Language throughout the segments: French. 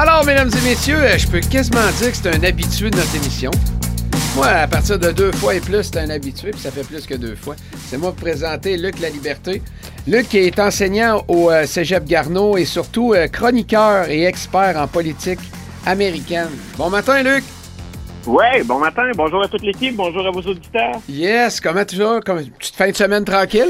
Alors, mesdames et messieurs, je peux quasiment dire que c'est un habitué de notre émission. Moi, à partir de 2 fois et plus, c'est un habitué, puis ça fait plus que 2 fois. C'est moi pour présenter Luc Laliberté. Luc qui est enseignant au Cégep Garneau et surtout chroniqueur et expert en politique américaine. Bon matin, Luc! Oui, bon matin. Bonjour à toute l'équipe. Bonjour à vos auditeurs. Yes, comment tu vas? Comme une petite fin de semaine tranquille?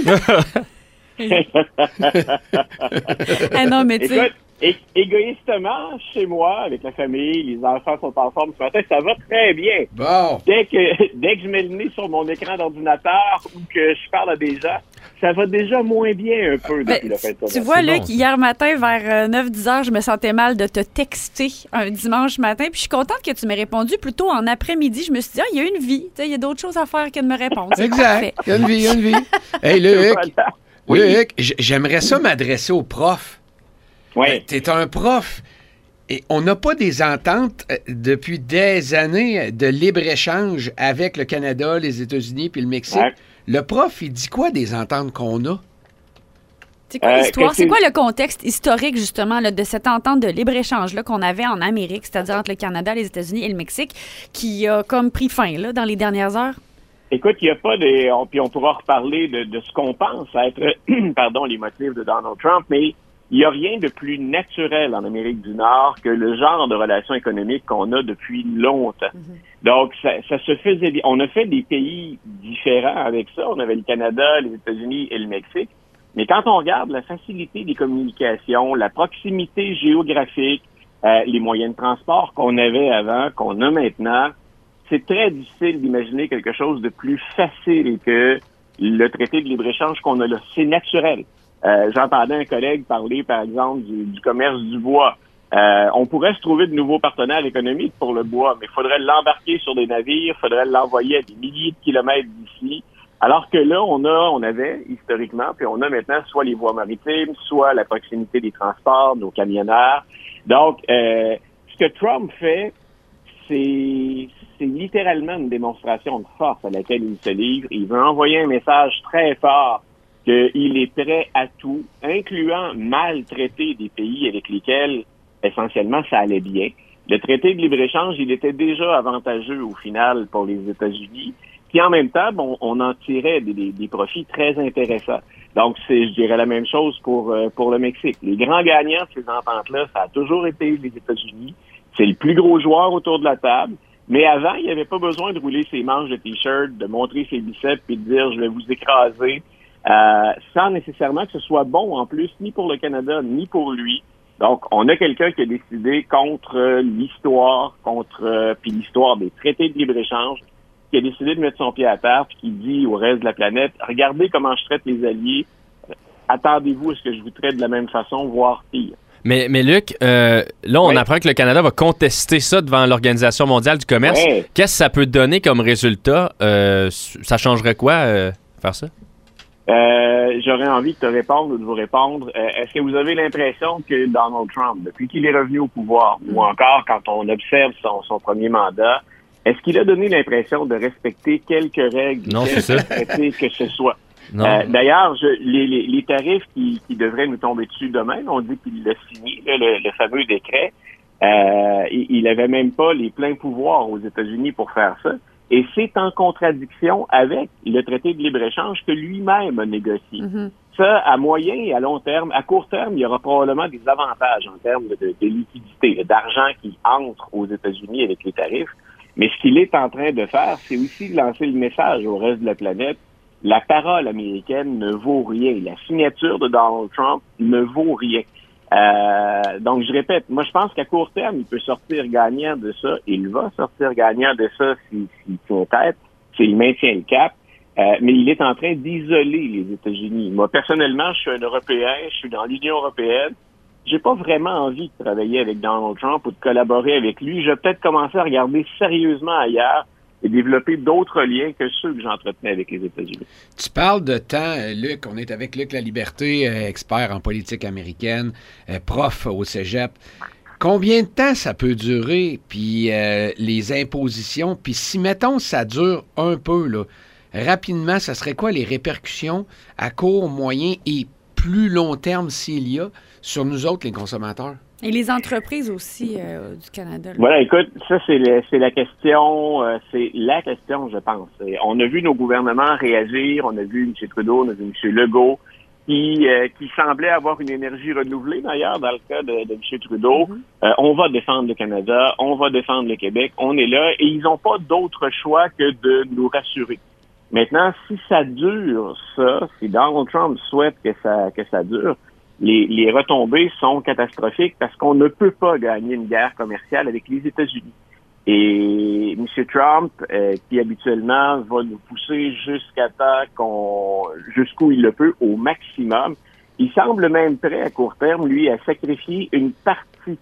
Non, mais tu sais... Égoïstement, chez moi, avec la famille, les enfants sont en forme ce matin, ça va très bien. Bon. Dès que je mets le nez sur mon écran d'ordinateur ou que je parle à des gens, ça va déjà moins bien un peu depuis la fin de semaine. Tu vois, Luc, hier matin, vers 9-10 heures, je me sentais mal de te texter un dimanche matin. Puis je suis contente que tu m'aies répondu plutôt en après-midi. Je me suis dit, il y a une vie. Il y a d'autres choses à faire que de me répondre. Exact. Il y a une vie. Hey, Luc, Luc, j'aimerais ça m'adresser aux profs. Oui. T'es un prof. Et on n'a pas des ententes depuis des années de libre-échange avec le Canada, les États-Unis puis le Mexique. Ouais. Le prof, il dit quoi des ententes qu'on a? C'est quoi l'histoire? C'est quoi le contexte historique, justement, là, de cette entente de libre-échange là, qu'on avait en Amérique, c'est-à-dire entre le Canada, les États-Unis et le Mexique, qui a comme pris fin là, dans les dernières heures? Écoute, il n'y a pas de... Puis on pourra reparler de ce qu'on pense être les motifs de Donald Trump, mais il n'y a rien de plus naturel en Amérique du Nord que le genre de relations économiques qu'on a depuis longtemps. Mm-hmm. Donc, ça se faisait bien. On a fait des pays différents avec ça. On avait le Canada, les États-Unis et le Mexique. Mais quand on regarde la facilité des communications, la proximité géographique, les moyens de transport qu'on avait avant, qu'on a maintenant, c'est très difficile d'imaginer quelque chose de plus facile que le traité de libre-échange qu'on a là. C'est naturel. J'entendais un collègue parler, par exemple, du commerce du bois. On pourrait se trouver de nouveaux partenaires économiques pour le bois, mais il faudrait l'embarquer sur des navires, il faudrait l'envoyer à des milliers de kilomètres d'ici. Alors que là, on avait, historiquement, puis on a maintenant soit les voies maritimes, soit la proximité des transports, nos camionneurs. Donc, ce que Trump fait, c'est littéralement une démonstration de force à laquelle il se livre. Il veut envoyer un message très fort qu'il est prêt à tout, incluant maltraiter des pays avec lesquels, essentiellement, ça allait bien. Le traité de libre-échange, il était déjà avantageux, au final, pour les États-Unis. Puis en même temps, on en tirait des profits très intéressants. Donc, je dirais la même chose pour le Mexique. Les grands gagnants de ces ententes-là, ça a toujours été les États-Unis. C'est le plus gros joueur autour de la table. Mais avant, il n'y avait pas besoin de rouler ses manches de T-shirt, de montrer ses biceps et de dire « je vais vous écraser ». Sans nécessairement que ce soit bon en plus, ni pour le Canada, ni pour lui. Donc, on a quelqu'un qui a décidé contre l'histoire, puis l'histoire des traités de libre-échange, qui a décidé de mettre son pied à terre, puis qui dit au reste de la planète, regardez comment je traite les alliés, attendez-vous à ce que je vous traite de la même façon, voire pire. Mais Luc, là, on apprend que le Canada va contester ça devant l'Organisation mondiale du commerce. Ouais. Qu'est-ce que ça peut donner comme résultat? Ça changerait quoi, faire ça? J'aurais envie de te répondre ou de vous répondre. Est-ce que vous avez l'impression que Donald Trump, depuis qu'il est revenu au pouvoir, ou encore quand on observe son premier mandat, est-ce qu'il a donné l'impression de respecter quelques règles, que ce soit? D'ailleurs, les tarifs qui devraient nous tomber dessus demain, on dit qu'il l'a signé, le fameux décret. Il avait même pas les pleins pouvoirs aux États-Unis pour faire ça. Et c'est en contradiction avec le traité de libre-échange que lui-même a négocié. Mm-hmm. Ça, à moyen et à long terme, à court terme, il y aura probablement des avantages en termes de liquidité, d'argent qui entre aux États-Unis avec les tarifs. Mais ce qu'il est en train de faire, c'est aussi de lancer le message au reste de la planète. La parole américaine ne vaut rien. La signature de Donald Trump ne vaut rien. Donc, je répète, moi, je pense qu'à court terme, il peut sortir gagnant de ça. Il va sortir gagnant de ça s'il tient tête, s'il maintient le cap. Mais il est en train d'isoler les États-Unis. Moi, personnellement, je suis un Européen, je suis dans l'Union européenne. J'ai pas vraiment envie de travailler avec Donald Trump ou de collaborer avec lui. Je vais peut-être commencer à regarder sérieusement ailleurs et développer d'autres liens que ceux que j'entretenais avec les États-Unis. Tu parles de temps, Luc. On est avec Luc Laliberté, expert en politique américaine, prof au Cégep. Combien de temps ça peut durer, puis les impositions? Puis si, mettons, ça dure un peu, là, rapidement, ça serait quoi les répercussions à court, moyen et plus long terme, s'il y a, sur nous autres, les consommateurs? Et les entreprises aussi du Canada. Là. Voilà, écoute, ça, c'est la question, je pense. On a vu nos gouvernements réagir, on a vu M. Trudeau, on a vu M. Legault, qui semblait avoir une énergie renouvelée, d'ailleurs, dans le cas de M. Trudeau. Mm-hmm. On va défendre le Canada, on va défendre le Québec, on est là, et ils n'ont pas d'autre choix que de nous rassurer. Maintenant, si ça dure, si Donald Trump souhaite que ça dure, les retombées sont catastrophiques parce qu'on ne peut pas gagner une guerre commerciale avec les États-Unis. Et M. Trump, qui habituellement va nous pousser jusqu'où il le peut, au maximum, il semble même prêt à court terme, lui, à sacrifier une partie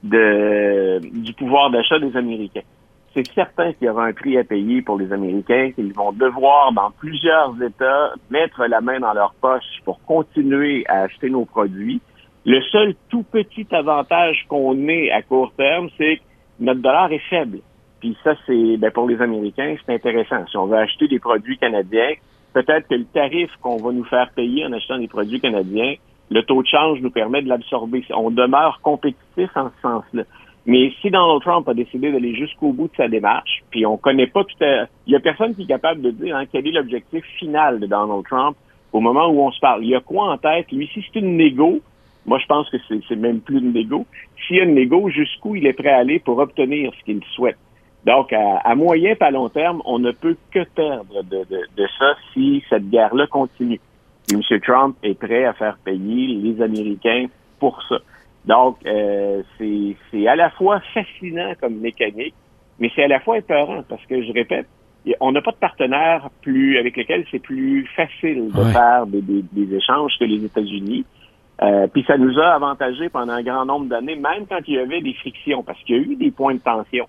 du pouvoir d'achat des Américains. C'est certain qu'il y aura un prix à payer pour les Américains, qu'ils vont devoir, dans plusieurs États, mettre la main dans leur poche pour continuer à acheter nos produits. Le seul tout petit avantage qu'on ait à court terme, c'est que notre dollar est faible. Puis ça, pour les Américains, c'est intéressant. Si on veut acheter des produits canadiens, peut-être que le tarif qu'on va nous faire payer en achetant des produits canadiens, le taux de change nous permet de l'absorber. On demeure compétitif en ce sens-là. Mais si Donald Trump a décidé d'aller jusqu'au bout de sa démarche, puis on connaît pas tout à... Il y a personne qui est capable de dire quel est l'objectif final de Donald Trump au moment où on se parle. Il y a quoi en tête? Lui, si c'est une négo, moi je pense que c'est même plus une négo. S'il y a une négo, jusqu'où il est prêt à aller pour obtenir ce qu'il souhaite. Donc, à moyen et à long terme, on ne peut que perdre de ça si cette guerre-là continue. Et M. Trump est prêt à faire payer les Américains pour ça. Donc, c'est à la fois fascinant comme mécanique, mais c'est à la fois épeurant parce que, je répète, on n'a pas de partenaire avec lequel c'est plus facile de faire des échanges que les États-Unis. Puis ça nous a avantagés pendant un grand nombre d'années, même quand il y avait des frictions, parce qu'il y a eu des points de tension.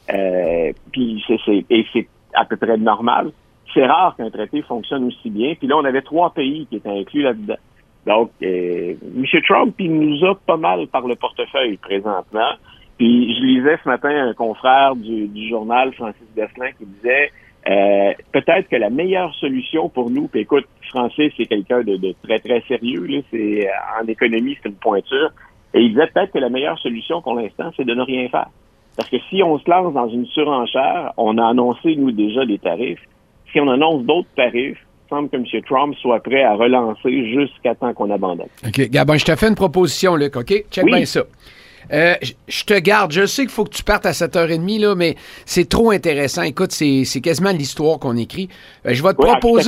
Puis c'est à peu près normal. C'est rare qu'un traité fonctionne aussi bien. Puis là, on avait 3 pays qui étaient inclus là-dedans. Donc, M. Trump, il nous a pas mal par le portefeuille présentement. Puis, je lisais ce matin un confrère du journal, Francis Besselin, qui disait peut-être que la meilleure solution pour nous, puis écoute, Francis, c'est quelqu'un de très, très sérieux, là, en économie, c'est une pointure, et il disait peut-être que la meilleure solution pour l'instant, c'est de ne rien faire. Parce que si on se lance dans une surenchère, on a annoncé, nous, déjà des tarifs. Si on annonce d'autres tarifs, il semble que M. Trump soit prêt à relancer jusqu'à temps qu'on abandonne. OK. Gabin, je te fais une proposition, Luc, OK? Check bien ça. Je te garde. Je sais qu'il faut que tu partes à 7h30, là, mais c'est trop intéressant. Écoute, c'est quasiment l'histoire qu'on écrit. Je vais te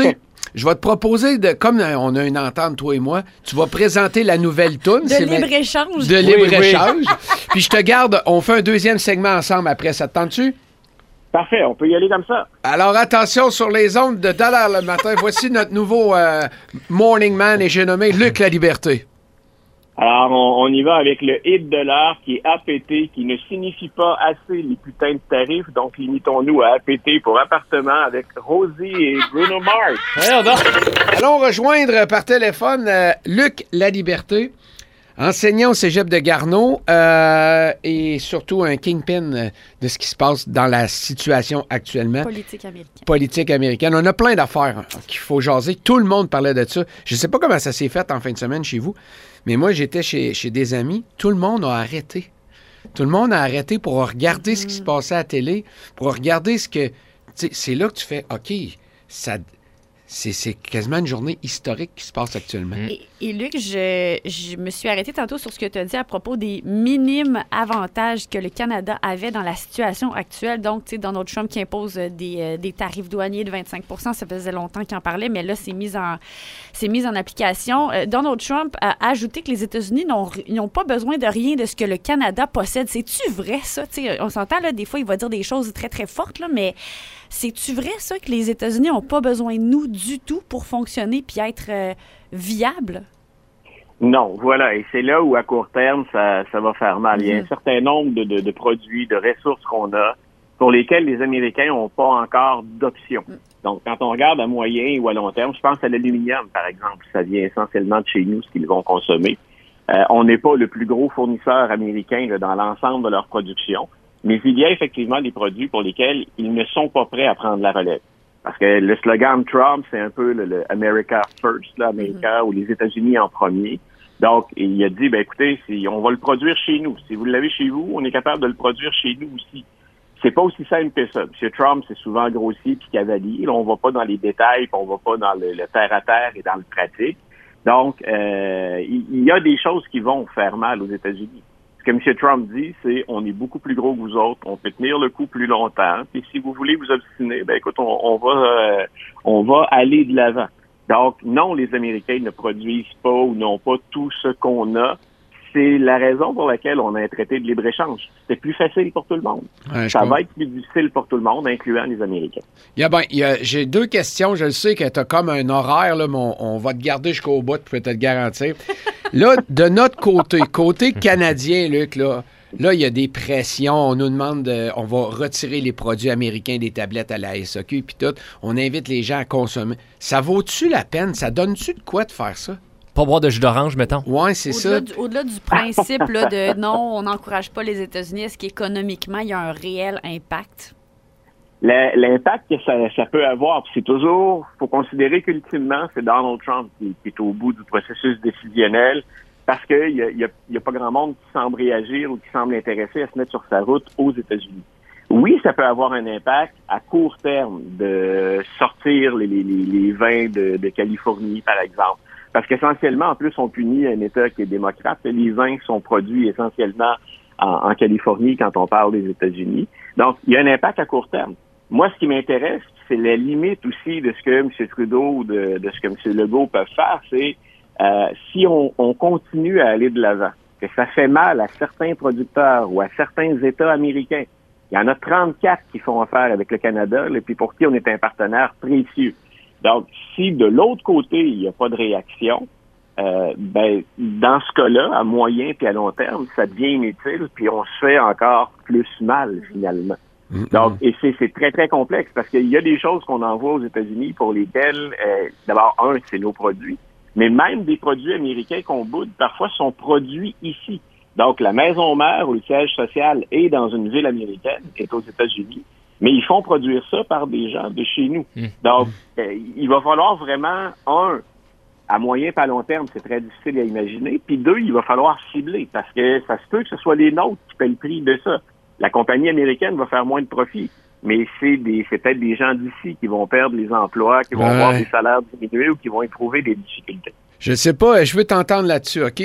proposer, comme on a une entente, toi et moi, tu vas présenter la nouvelle toune. De libre-échange. De libre-échange. Puis je te garde, on fait un deuxième segment ensemble après. Ça te tente-tu? Parfait, on peut y aller comme ça. Alors, attention sur les ondes de Dollar le matin. Voici notre nouveau Morning Man et j'ai nommé Luc La Liberté. Alors, on y va avec le hit de l'heure qui est APT, qui ne signifie pas assez les putains de tarifs, donc limitons-nous à APT pour appartement avec Rosie et Bruno Mars. Allons rejoindre par téléphone Luc La Liberté, enseignant au cégep de Garneau et surtout un kingpin de ce qui se passe dans la situation actuellement. Politique américaine. On a plein d'affaires qu'il faut jaser. Tout le monde parlait de ça. Je ne sais pas comment ça s'est fait en fin de semaine chez vous, mais moi, j'étais chez des amis. Tout le monde a arrêté. Tout le monde a arrêté pour regarder ce qui se passait à la télé, pour regarder ce que... C'est là que tu fais, OK, ça... C'est quasiment une journée historique qui se passe actuellement. Et Luc, je me suis arrêtée tantôt sur ce que tu as dit à propos des minimes avantages que le Canada avait dans la situation actuelle. Donc, tu sais, Donald Trump qui impose des tarifs douaniers de 25 %, ça faisait longtemps qu'il en parlait, mais là, c'est mis en application. Donald Trump a ajouté que les États-Unis n'ont pas besoin de rien de ce que le Canada possède. C'est-tu vrai, ça? Tu sais, on s'entend, là, des fois, il va dire des choses très, très fortes, là, mais... C'est-tu vrai, ça, que les États-Unis n'ont pas besoin de nous du tout pour fonctionner puis être viables? Non, voilà. Et c'est là où, à court terme, ça va faire mal. Il y a un certain nombre de produits, de ressources qu'on a pour lesquels les Américains n'ont pas encore d'options. Donc, quand on regarde à moyen ou à long terme, je pense à l'aluminium, par exemple. Ça vient essentiellement de chez nous, ce qu'ils vont consommer. On n'est pas le plus gros fournisseur américain là, dans l'ensemble de leur production. Mais il y a effectivement des produits pour lesquels ils ne sont pas prêts à prendre la relève. Parce que le slogan de Trump, c'est un peu le America First, là, America ou les États-Unis en premier. Donc, il a dit, écoutez, on va le produire chez nous. Si vous l'avez chez vous, on est capable de le produire chez nous aussi. C'est pas aussi simple que ça. M. Trump, c'est souvent grossier puis cavalier. Là, on va pas dans les détails, puis on va pas dans le terre-à-terre et dans le pratique. Donc, il y a des choses qui vont faire mal aux États-Unis. Ce que M. Trump dit, c'est on est beaucoup plus gros que vous autres, on peut tenir le coup plus longtemps. Puis si vous voulez vous obstiner, écoute, on va aller de l'avant. Donc, non, les Américains ne produisent pas ou n'ont pas tout ce qu'on a. C'est la raison pour laquelle on a un traité de libre-échange. C'était plus facile pour tout le monde. Ouais, ça va être plus difficile pour tout le monde, incluant les Américains. J'ai 2 questions. Je le sais que tu as comme un horaire, là, mais on va te garder jusqu'au bout, je peux te le garantir. Là, de notre côté canadien, Luc, là, il y a des pressions. On nous demande on va retirer les produits américains des tablettes à la SAQ puis tout. On invite les gens à consommer. Ça vaut-tu la peine? Ça donne-tu de quoi de faire ça? Pas boire de jus d'orange, mettons. Oui, c'est ça. Au-delà du principe là, de non, on n'encourage pas les États-Unis, est-ce qu'économiquement, il y a un réel impact? L'impact que ça peut avoir, c'est toujours, faut considérer qu'ultimement, c'est Donald Trump qui est au bout du processus décisionnel parce qu'il y a pas grand monde qui semble réagir ou qui semble intéressé à se mettre sur sa route aux États-Unis. Oui, ça peut avoir un impact à court terme de sortir les vins de Californie, par exemple. Parce qu'essentiellement, en plus, on punit un État qui est démocrate. Les vins sont produits essentiellement en Californie quand on parle des États-Unis. Donc, il y a un impact à court terme. Moi, ce qui m'intéresse, c'est la limite aussi de ce que M. Trudeau ou de ce que M. Legault peuvent faire, c'est si on continue à aller de l'avant, que ça fait mal à certains producteurs ou à certains États américains. Il y en a 34 qui font affaire avec le Canada, et puis pour qui on est un partenaire précieux. Donc, si de l'autre côté, il n'y a pas de réaction, dans ce cas-là, à moyen puis à long terme, ça devient inutile, puis on se fait encore plus mal, finalement. Donc, et c'est très, très complexe, parce qu'il y a des choses qu'on envoie aux États-Unis pour lesquelles, d'abord, c'est nos produits, mais même des produits américains qu'on boude, parfois, sont produits ici. Donc, la maison mère ou le siège social est dans une ville américaine, est aux États-Unis, mais ils font produire ça par des gens de chez nous. Donc, il va falloir vraiment, à moyen et à long terme, c'est très difficile à imaginer, puis 2, il va falloir cibler, parce que ça se peut que ce soit les nôtres qui paient le prix de ça. La compagnie américaine va faire moins de profit, mais c'est peut-être des gens d'ici qui vont perdre les emplois, qui vont avoir des salaires diminués ou qui vont éprouver des difficultés. Je sais pas, je veux t'entendre là-dessus, OK?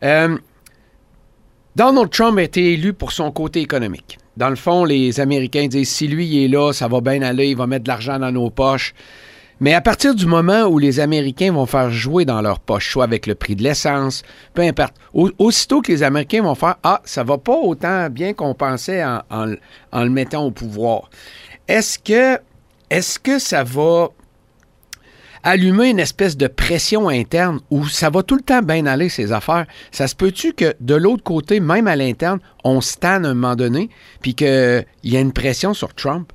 Donald Trump a été élu pour son côté économique. Dans le fond, les Américains disent, si lui il est là, ça va bien aller, il va mettre de l'argent dans nos poches. Mais à partir du moment où les Américains vont faire jouer dans leurs poches, soit avec le prix de l'essence, peu importe, aussitôt que les Américains vont faire « Ah, ça va pas autant bien qu'on pensait en le mettant au pouvoir », est-ce que ça va allumer une espèce de pression interne où ça va tout le temps bien aller, ces affaires? Ça se peut-tu que de l'autre côté, même à l'interne, on se tanne à un moment donné, puis qu'il y a une pression sur Trump?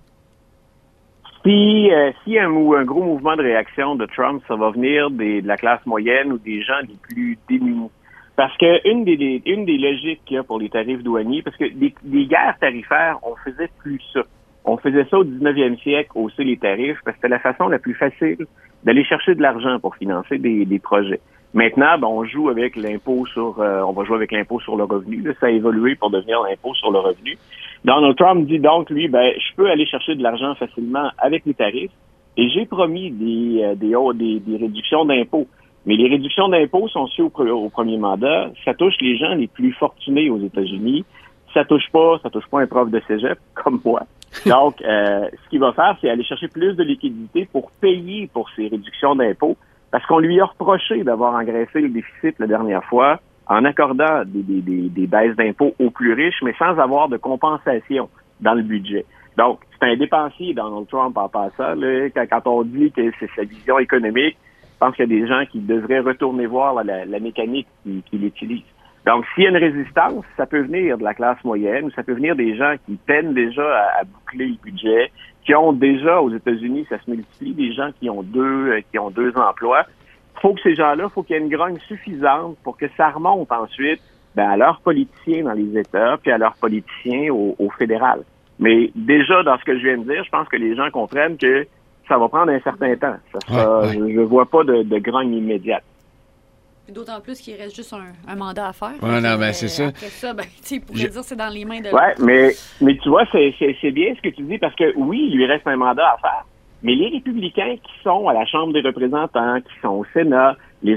Si un gros mouvement de réaction de Trump, ça va venir de la classe moyenne ou des gens les plus démunis. Parce que une des logiques qu'il y a pour les tarifs douaniers, parce que des guerres tarifaires, on faisait plus ça. On faisait ça au 19e siècle, hausser les tarifs, parce que c'était la façon la plus facile d'aller chercher de l'argent pour financer des projets. Maintenant, on joue avec l'impôt on va jouer avec l'impôt sur le revenu. Là, ça a évolué pour devenir l'impôt sur le revenu. Donald Trump dit donc, lui, je peux aller chercher de l'argent facilement avec les tarifs, et j'ai promis des réductions d'impôts. Mais les réductions d'impôts sont aussi au premier mandat. Ça touche les gens les plus fortunés aux États-Unis. Ça touche pas un prof de cégep comme moi. Donc, ce qu'il va faire, c'est aller chercher plus de liquidités pour payer pour ces réductions d'impôts, parce qu'on lui a reproché d'avoir engraissé le déficit la dernière fois en accordant des baisses d'impôts aux plus riches, mais sans avoir de compensation dans le budget. Donc, c'est un dépensier, Donald Trump, en passant. Là, quand on dit que c'est sa vision économique, je pense qu'il y a des gens qui devraient retourner voir la mécanique qu'il utilise. Donc, s'il y a une résistance, ça peut venir de la classe moyenne, ou ça peut venir des gens qui peinent déjà à boucler le budget, qui ont déjà, aux États-Unis, ça se multiplie, des gens qui ont deux emplois. Faut que ces gens-là, faut qu'il y ait une grogne suffisante pour que ça remonte ensuite à leurs politiciens dans les États, puis à leurs politiciens au fédéral. Mais déjà, dans ce que je viens de dire, je pense que les gens comprennent que ça va prendre un certain temps. Je ne vois pas de grogne immédiate. Puis d'autant plus qu'il reste juste un mandat à faire. Ouais, non, ben c'est ça. Après ça, il pourrait dire que c'est dans les mains de l'autre. Mais tu vois, c'est bien ce que tu dis, parce que oui, il lui reste un mandat à faire, mais les républicains qui sont à la Chambre des représentants, qui sont au Sénat, les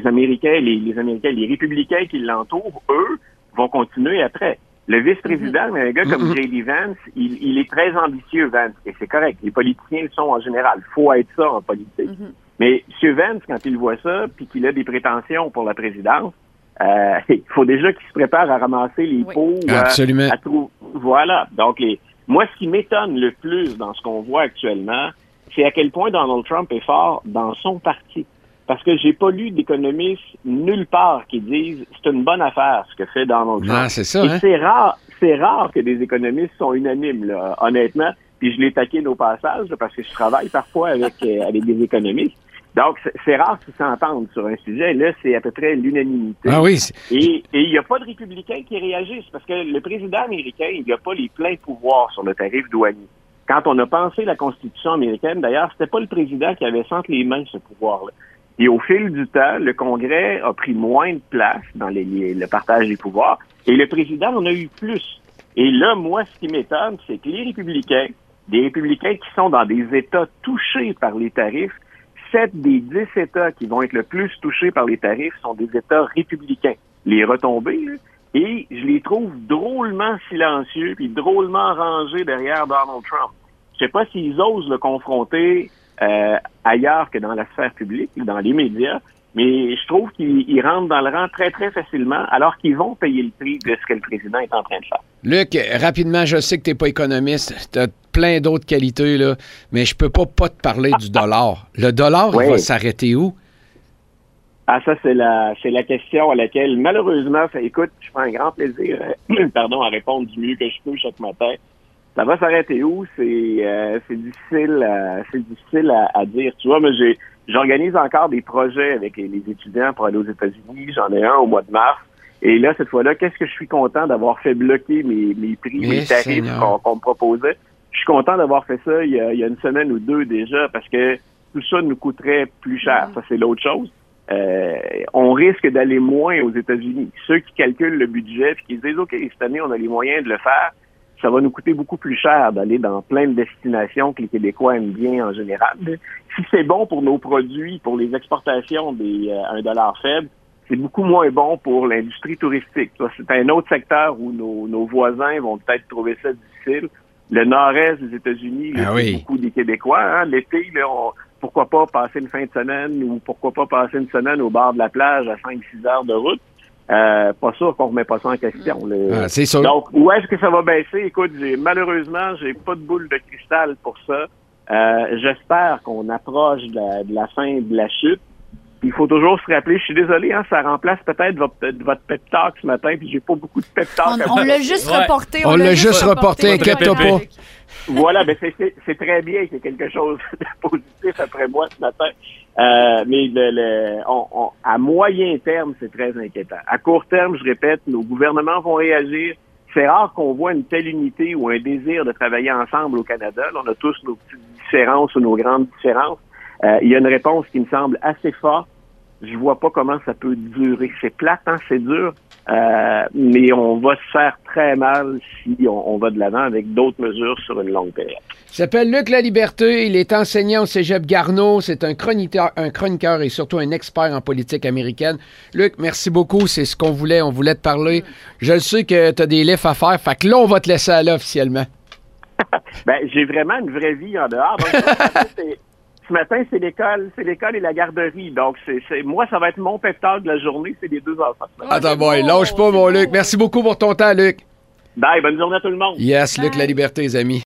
républicains qui l'entourent, eux, vont continuer après. Le vice-président, un gars comme J.D. Vance, il est très ambitieux, Vance, et c'est correct. Les politiciens le sont en général. Il faut être ça en politique. Mais M. Vance, quand il voit ça, puis qu'il a des prétentions pour la présidence, il faut déjà qu'il se prépare à ramasser les pots. Absolument. Voilà. Donc, moi, ce qui m'étonne le plus dans ce qu'on voit actuellement, c'est à quel point Donald Trump est fort dans son parti. Parce que j'ai pas lu d'économistes nulle part qui disent c'est une bonne affaire ce que fait Donald Trump. Ah, c'est ça, hein? C'est rare que des économistes sont unanimes, là, honnêtement. Puis je les taquine au passage là, parce que je travaille parfois avec des économistes. Donc, c'est rare qu'ils s'entendent sur un sujet. Là, c'est à peu près l'unanimité. Ah oui. Et il n'y a pas de républicains qui réagissent parce que le président américain, il n'a pas les pleins pouvoirs sur le tarif douanier. Quand on a pensé la Constitution américaine, d'ailleurs, c'était pas le président qui avait entre les mains ce pouvoir-là. Et au fil du temps, le Congrès a pris moins de place dans le partage des pouvoirs et le président en a eu plus. Et là, moi, ce qui m'étonne, c'est que les républicains, des républicains qui sont dans des États touchés par les tarifs, 7 des 10 États qui vont être le plus touchés par les tarifs sont des États républicains. Les retombées, là, et je les trouve drôlement silencieux puis drôlement rangés derrière Donald Trump. Je sais pas s'ils osent le confronter ailleurs que dans la sphère publique, dans les médias, mais je trouve qu'ils rentrent dans le rang très, très facilement, alors qu'ils vont payer le prix de ce que le président est en train de faire. Luc, rapidement, je sais que tu n'es pas économiste, tu as plein d'autres qualités, là, mais je peux pas te parler du dollar. Le dollar, il va s'arrêter où? Ah, ça, c'est la question à laquelle, malheureusement, écoute, je prends un grand plaisir, à répondre du mieux que je peux chaque matin. Ça va s'arrêter où? C'est difficile à dire. Tu vois, moi, j'organise encore des projets avec les étudiants pour aller aux États-Unis. J'en ai un au mois de mars. Et là, cette fois-là, qu'est-ce que je suis content d'avoir fait bloquer mes prix, mes tarifs qu'on me proposait. Je suis content d'avoir fait ça il y a une semaine ou deux déjà parce que tout ça nous coûterait plus cher. Ça, c'est l'autre chose. On risque d'aller moins aux États-Unis. Ceux qui calculent le budget et qui se disent, OK, cette année, on a les moyens de le faire, ça va nous coûter beaucoup plus cher d'aller dans plein de destinations que les Québécois aiment bien en général. Si c'est bon pour nos produits, pour les exportations à $1 faible, c'est beaucoup moins bon pour l'industrie touristique. C'est un autre secteur où nos voisins vont peut-être trouver ça difficile. Le nord-est des États-Unis, c'est beaucoup des Québécois. Hein? L'été, là, pourquoi pas passer une fin de semaine ou pourquoi pas passer une semaine au bord de la plage à 5-6 heures de route. Pas sûr qu'on remet pas ça en question. C'est sûr. Donc, où est-ce que ça va baisser? Écoute, malheureusement, j'ai pas de boule de cristal pour ça. J'espère qu'on approche de la fin de la chute. Il faut toujours se rappeler, je suis désolé, hein, ça remplace peut-être votre pep talk ce matin, puis j'ai pas beaucoup de pep talk. On l'a juste reporté. On l'a juste reporté, inquiète-toi pas. Voilà, ben c'est très bien, c'est quelque chose de positif après moi ce matin. Mais à moyen terme, c'est très inquiétant. À court terme, je répète, nos gouvernements vont réagir. C'est rare qu'on voit une telle unité ou un désir de travailler ensemble au Canada. Là, on a tous nos petites différences ou nos grandes différences. Il y a une réponse qui me semble assez forte. Je vois pas comment ça peut durer. C'est plate, hein, c'est dur, mais on va se faire très mal si on va de l'avant avec d'autres mesures sur une longue période. Il s'appelle Luc Laliberté, il est enseignant au Cégep Garneau, c'est un chroniqueur et surtout un expert en politique américaine. Luc, merci beaucoup, c'est ce qu'on voulait, on voulait te parler. Je le sais que tu as des livres à faire, fait que là, on va te laisser aller officiellement. Ben, j'ai vraiment une vraie vie en dehors. Donc, ce matin, c'est l'école et la garderie. Donc, moi, ça va être mon pep talk de la journée, c'est les deux enfants. Attends, bon, lâche pas, mon Luc. Merci beaucoup pour ton temps, Luc. Bye, bonne journée à tout le monde. Yes, Luc Laliberté, les amis.